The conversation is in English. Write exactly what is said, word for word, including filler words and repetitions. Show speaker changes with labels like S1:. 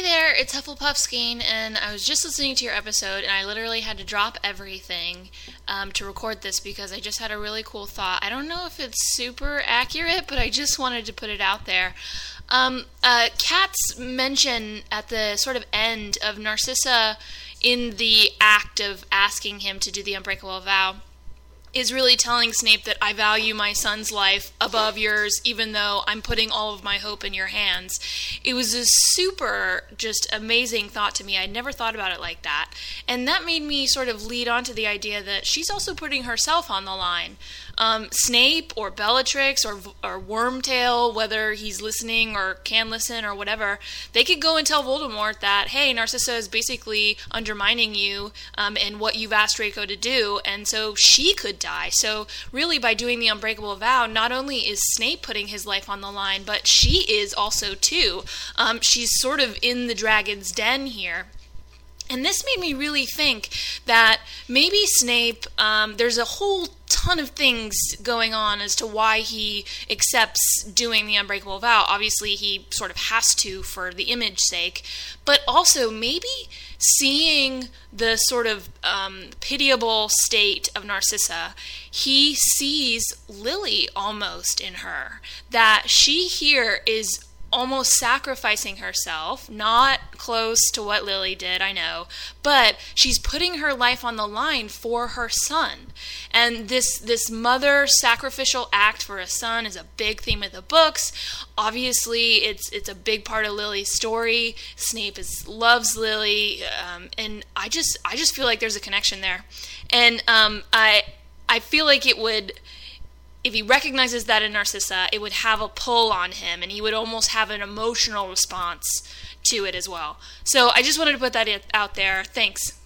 S1: there, it's Hufflepuffskein, and I was just listening to your episode, and I literally had to drop everything um, to record this because I just had a really cool thought. I don't know if it's super accurate, but I just wanted to put it out there. Um, uh, Kat's mention at the sort of end of Narcissa in the act of asking him to do the unbreakable vow is really telling Snape that I value my son's life above yours, even though I'm putting all of my hope in your hands. It was a super, just amazing thought to me. I'd never thought about it like that. And that made me sort of lead on to the idea that she's also putting herself on the line. Um, Snape or Bellatrix or or Wormtail, whether he's listening or can listen or whatever, they could go and tell Voldemort that, hey, Narcissa is basically undermining you um, and what you've asked Draco to do, and so she could die. So really, by doing the unbreakable vow, not only is Snape putting his life on the line, but she is also too. Um, she's sort of in the dragon's den here. And this made me really think that maybe Snape, um, there's a whole ton of things going on as to why he accepts doing the unbreakable vow. Obviously, he sort of has to for the image sake, but also maybe seeing the sort of um, pitiable state of Narcissa, he sees Lily almost in her, that she here is almost sacrificing herself, not close to what Lily did, I know, but she's putting her life on the line for her son. And this this mother sacrificial act for a son is a big theme of the books. Obviously, it's it's a big part of Lily's story. Snape is loves Lily, um, and I just I just feel like there's a connection there, and um, I I feel like it would. If he recognizes that in Narcissa, it would have a pull on him, and he would almost have an emotional response to it as well. So I just wanted to put that out there. Thanks.